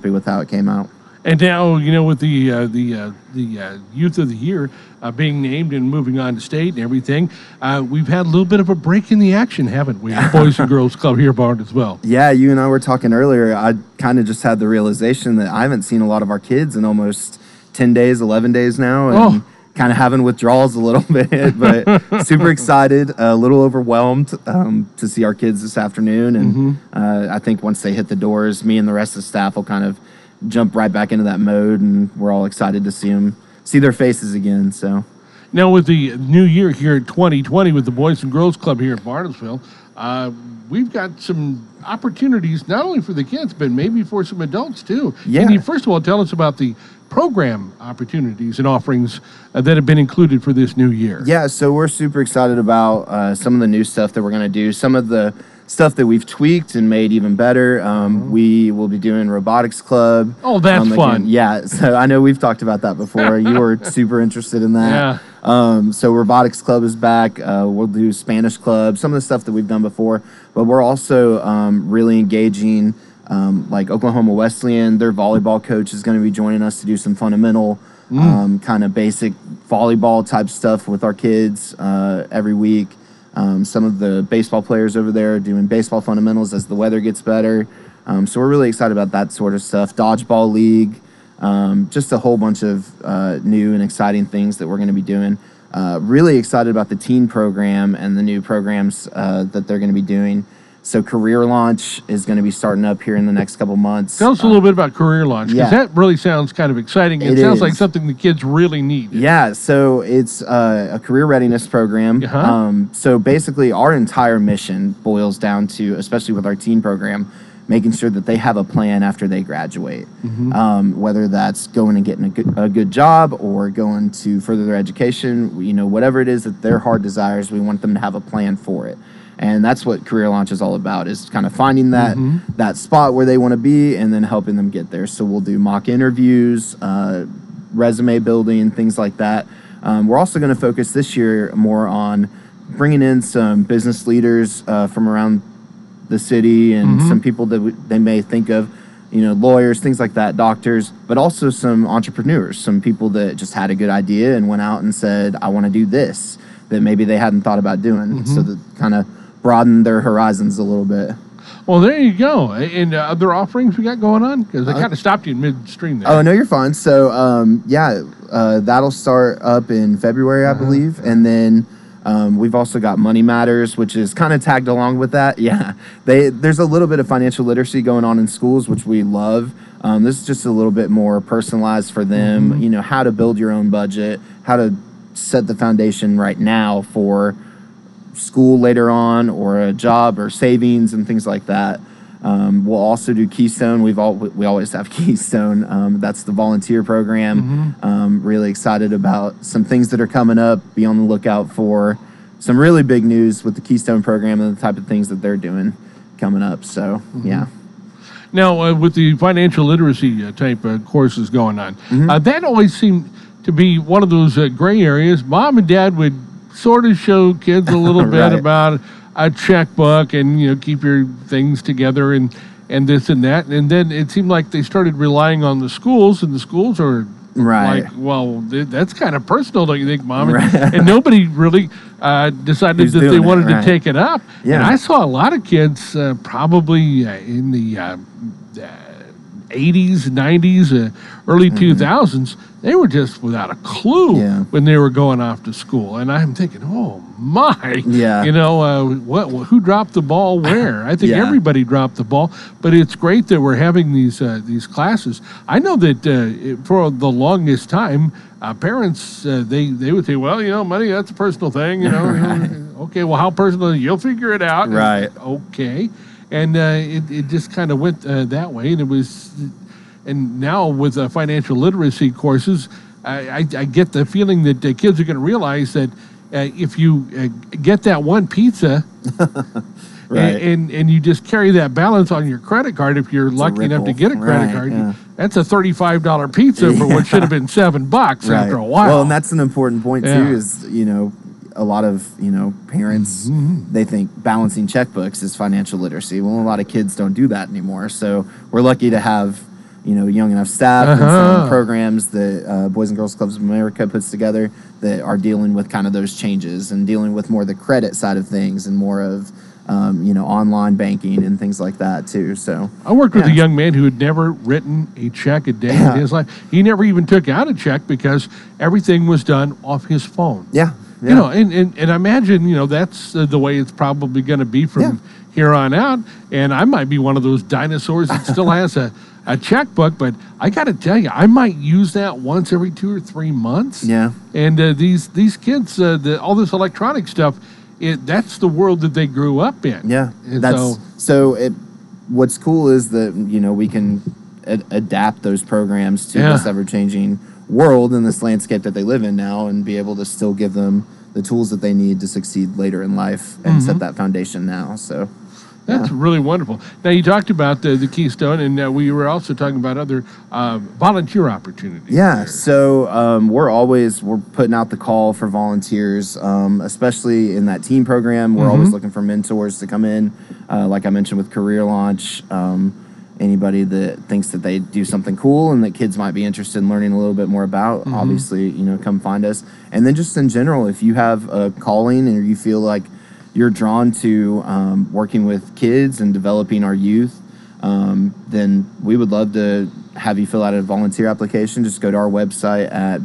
happy with how it came out. And now, with the Youth of the Year being named and moving on to state and everything, we've had a little bit of a break in the action, haven't we? The Boys and Girls Club here, Bart, as well. Yeah, you and I were talking earlier. I kind of just had the realization that I haven't seen a lot of our kids in almost 10 days, 11 days now, and kind of having withdrawals a little bit, but super excited, a little overwhelmed to see our kids this afternoon. And I think once they hit the doors, me and the rest of the staff will kind of jump right back into that mode, and we're all excited to see their faces again. So now with the new year here in 2020 with the Boys and Girls Club here at Bartlesville, we've got some opportunities not only for the kids but maybe for some adults too. Yeah. Can you first of all tell us about the program opportunities and offerings that have been included for this new year? Yeah, so we're super excited about some of the new stuff that we're going to do. Some of the stuff that we've tweaked and made even better. We will be doing Robotics Club. Oh, that's fun. Yeah, so I know we've talked about that before. You were super interested in that. Yeah. So Robotics Club is back. We'll do Spanish Club, some of the stuff that we've done before. But we're also really engaging, like Oklahoma Wesleyan. Their volleyball coach is going to be joining us to do some fundamental, kind of basic volleyball type stuff with our kids every week. Some of the baseball players over there are doing baseball fundamentals as the weather gets better. So we're really excited about that sort of stuff. Dodgeball League, just a whole bunch of new and exciting things that we're going to be doing. Really excited about the teen program and the new programs that they're going to be doing. So Career Launch is going to be starting up here in the next couple months. Tell us a little bit about Career Launch, because that really sounds kind of exciting. It sounds like something the kids really need. Yeah, so it's a career readiness program. So basically our entire mission boils down to, especially with our teen program, making sure that they have a plan after they graduate. Whether that's going and getting a good job or going to further their education, whatever it is that their heart desires, we want them to have a plan for it. And that's what Career Launch is all about, is kind of finding that spot where they want to be and then helping them get there. So we'll do mock interviews, resume building, things like that. We're also going to focus this year more on bringing in some business leaders from around the city and some people that they may think of, lawyers, things like that, doctors, but also some entrepreneurs, some people that just had a good idea and went out and said, I want to do this, that maybe they hadn't thought about doing. So that kind of broaden their horizons a little bit. Well, there you go. And other offerings we got going on? Because I kind of stopped you in midstream there. Oh, no, you're fine. So, that'll start up in February, I believe. And then we've also got Money Matters, which is kind of tagged along with that. Yeah, there's a little bit of financial literacy going on in schools, which we love. This is just a little bit more personalized for them, how to build your own budget, how to set the foundation right now for school later on, or a job or savings and things like that. We'll also do Keystone. We always have Keystone. That's the volunteer program. Really excited about some things that are coming up. Be on the lookout for some really big news with the Keystone program and the type of things that they're doing coming up. So, yeah. Now, with the financial literacy type courses going on, that always seemed to be one of those gray areas. Mom and Dad would sort of show kids a little bit about a checkbook and keep your things together and this and that, and then it seemed like they started relying on the schools, and the schools are like, well, that's kind of personal, don't you think, Mom? And nobody really decided that they wanted to take it up. And I saw a lot of kids probably in the 80s, 90s, early 2000s, they were just without a clue when they were going off to school. And I'm thinking, oh my, who dropped the ball where? I think everybody dropped the ball, but it's great that we're having these classes. I know that for the longest time, parents, they would say, well, money, that's a personal thing, Okay, well, how personal? You'll figure it out. Right. Okay. And it just kind of went that way, and it was, and now with financial literacy courses, I get the feeling that kids are going to realize that if you get that one pizza, and you just carry that balance on your credit card, if you're lucky enough to get a credit card, that's a $35 pizza for what should have been $7 after a while. Well, and that's an important point too. Is a lot of parents they think balancing checkbooks is financial literacy. Well, a lot of kids don't do that anymore. So we're lucky to have Young Enough Staff and some programs that Boys and Girls Clubs of America puts together that are dealing with kind of those changes and dealing with more the credit side of things and more of online banking and things like that too. So I worked with a young man who had never written a check a day in his life. He never even took out a check because everything was done off his phone. Yeah. And I imagine, that's the way it's probably going to be from here on out. And I might be one of those dinosaurs that still has a checkbook, but I got to tell you, I might use that once every 2 or 3 months. Yeah. And these kids, all this electronic stuff, that's the world that they grew up in. Yeah. What's cool is that, we can adapt those programs to this ever-changing world and this landscape that they live in now and be able to still give them the tools that they need to succeed later in life and set that foundation now. So that's really wonderful. Now, you talked about the Keystone, and we were also talking about other volunteer opportunities. Yeah, there. So we're putting out the call for volunteers, especially in that teen program. We're always looking for mentors to come in, like I mentioned with Career Launch. Anybody that thinks that they do something cool and that kids might be interested in learning a little bit more about, obviously, come find us. And then just in general, if you have a calling or you feel like you're drawn to working with kids and developing our youth, then we would love to have you fill out a volunteer application. Just go to our website at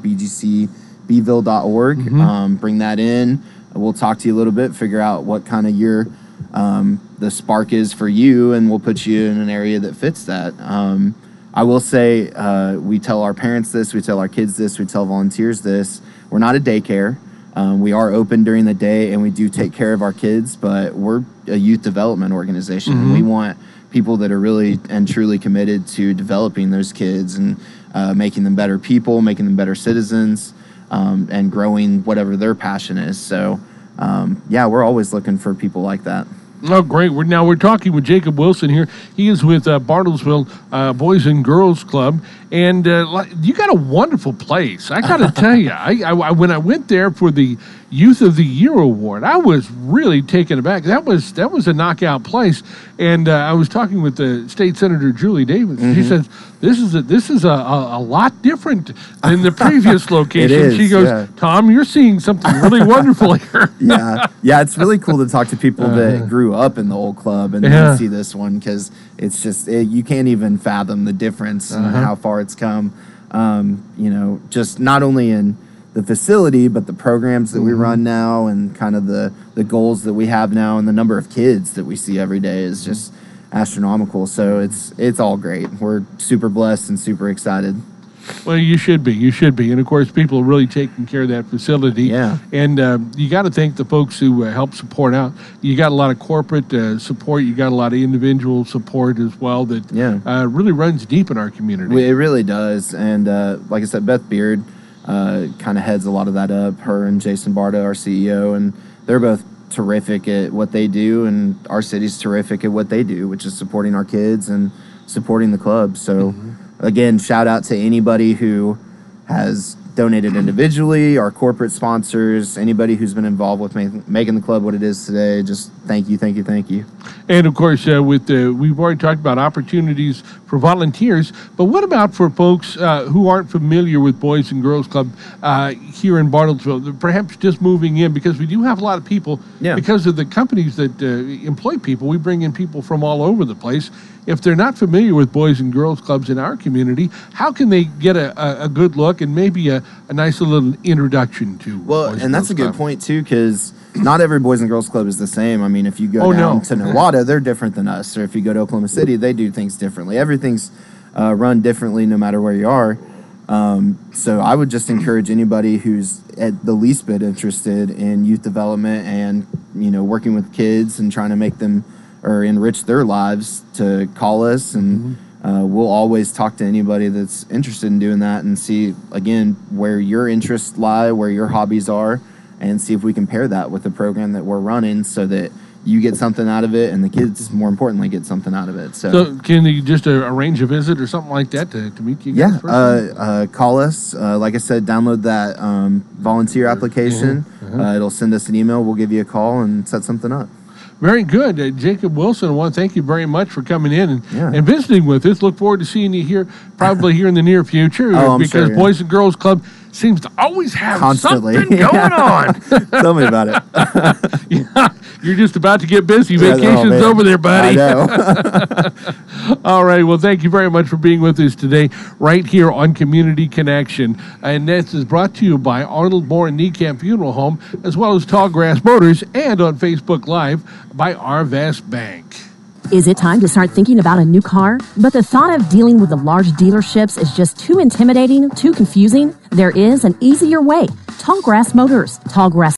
bgcbville.org, bring that in. We'll talk to you a little bit, figure out what kind of the spark is for you, and we'll put you in an area that fits that. I will say, we tell our parents this, we tell our kids this, we tell volunteers this. We're not a daycare. We are open during the day, and we do take care of our kids, but we're a youth development organization, and we want people that are really and truly committed to developing those kids and making them better people, making them better citizens, and growing whatever their passion is. So, we're always looking for people like that. Oh, great. We're talking with Jacob Wilson here. He is with Bartlesville Boys and Girls Club. And you got a wonderful place. I got to tell you, when I went there for the Youth of the Year Award, I was really taken aback. That was a knockout place. And I was talking with the State Senator Julie Davis. She says, this is a lot different than the previous location. It is, she goes, Tom, you're seeing something really wonderful here. It's really cool to talk to people that grew up in the old club and then see this one, because it's just you can't even fathom the difference and how far it's come. Just not only in the facility, but the programs that we run now, and kind of the goals that we have now, and the number of kids that we see every day is just astronomical. So it's all great. We're super blessed and super excited. Well, you should be. And, of course, people are really taking care of that facility. Yeah. And you got to thank the folks who help support out. You got a lot of corporate support. You got a lot of individual support as well that really runs deep in our community. It really does. And like I said, Beth Beard kind of heads a lot of that up, her and Jason Barta, our CEO, and they're both terrific at what they do, and our city's terrific at what they do, which is supporting our kids and supporting the club. So again, shout out to anybody who has donated individually, our corporate sponsors, anybody who's been involved with making the club what it is today. Just thank you. And of course, we've already talked about opportunities for volunteers, but what about for folks who aren't familiar with Boys and Girls Club here in Bartlesville, perhaps just moving in, because we do have a lot of people, because of the companies that employ people, we bring in people from all over the place. If they're not familiar with Boys and Girls Clubs in our community, how can they get a good look and maybe a nice little introduction to Boys and that's a good point, too, because not every Boys and Girls Club is the same. I mean, if you go down to Nowata, they're different than us. Or if you go to Oklahoma City, they do things differently. Everything's run differently no matter where you are. So I would just encourage anybody who's at the least bit interested in youth development and, working with kids and trying to make them or enrich their lives to call us, and we'll always talk to anybody that's interested in doing that and see, again, where your interests lie, where your hobbies are, and see if we can pair that with the program that we're running so that you get something out of it and the kids, more importantly, get something out of it. So can you just arrange a visit or something like that to meet you guys? Call us. Like I said, download that volunteer application. It'll send us an email. We'll give you a call and set something up. Very good. Jacob Wilson, I want to thank you very much for coming in and visiting with us. Look forward to seeing you here, probably here in the near future, because Boys and Girls Club seems to always have something going on. Tell me about it. You're just about to get busy. Vacation's over there, buddy. I know. All right. Well, thank you very much for being with us today right here on Community Connection. And this is brought to you by Arnold Moore and Niekamp Funeral Home, as well as Tallgrass Motors, and on Facebook Live by Arvest Bank. Is it time to start thinking about a new car? But the thought of dealing with the large dealerships is just too intimidating, too confusing? There is an easier way. Tallgrass Motors. Tallgrass